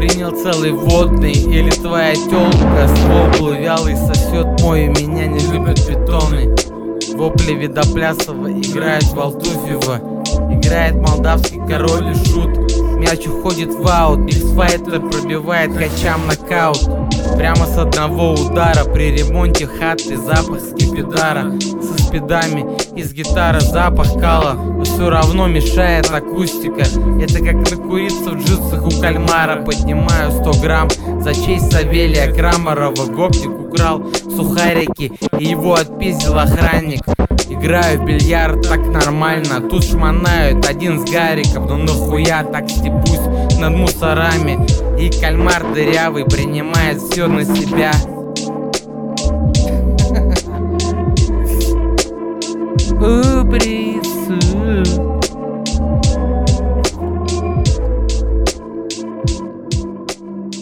принял целый водный. Или твоя тёлка с воблы вялый сосет мой, и меня не любят питоны. Вопли Видоплясова играет Валтуфьева, играет молдавский король и шут. Мяч уходит в аут, X-Fighter пробивает качам нокаут. Прямо с одного удара при ремонте хаты запах скипидара. Со спидами из гитары запах кала, но все равно мешает акустика. Это как накуриться в джинсах у кальмара. Поднимаю 100 грамм за честь Савелия Крамарова. Гопник украл сухарики и его отпиздил охранник. Играю в бильярд так нормально, тут шмонают один с Гариком. Но нахуя так степусь над мусорами? И кальмар дырявый принимает все на себя. Убри